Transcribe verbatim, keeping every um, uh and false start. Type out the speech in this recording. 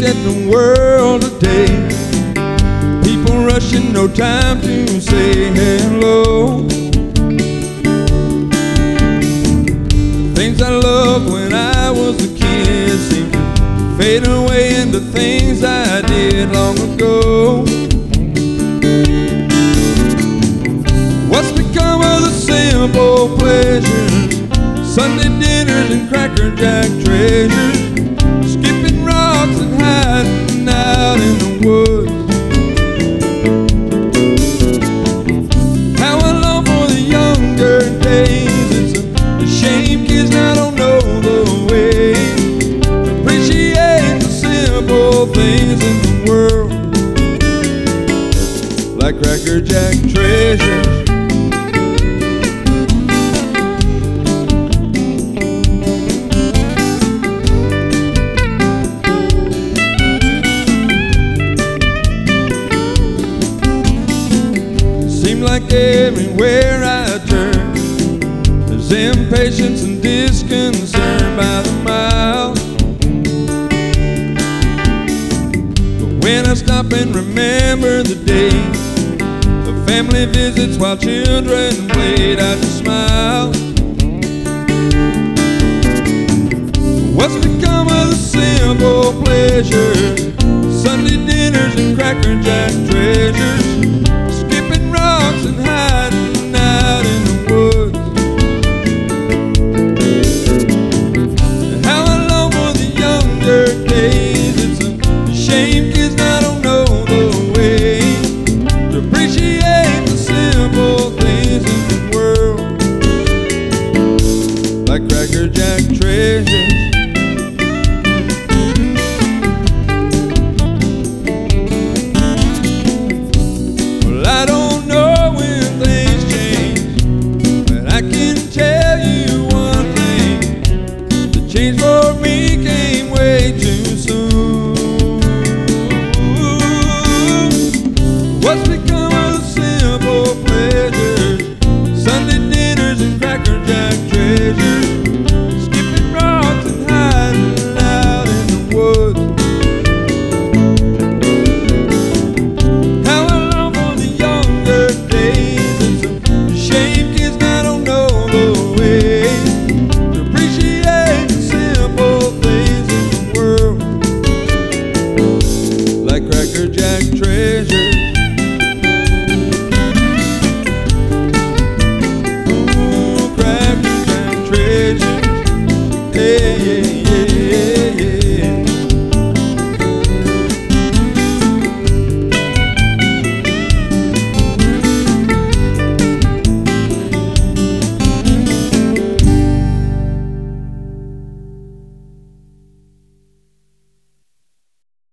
at the world today. People rushing, no time to say hello. The things I loved when I was a kid seem to fade away into things I did long ago. What's become of the simple pleasures, Sunday dinners and Cracker Jack treasures, skipping rocks and hiding out in the woods? How I long for the younger days. It's a shame kids now don't know the way to appreciate the simple things in the world, like Cracker Jack treasures. Like everywhere I turn, there's impatience and disconcern by the mile. But when I stop and remember the days of family visits while children played, I just smile. What's become of the simple pleasures, Sunday dinners and Cracker Jack treasures, and hiding out in the woods? And how I long for the younger days. It's a shame kids now don't know the way to appreciate the simple things in the world, like Cracker Jack treasures. Well, I don't change for me came way too soon. What's become of the simple pleasures, Sunday dinners and Cracker Jack treasures, skipping rocks and hiding out in the woods? How I long for the younger days. It's a shame kids now don't know the way to appreciate things in the world, like Cracker Jack treasure.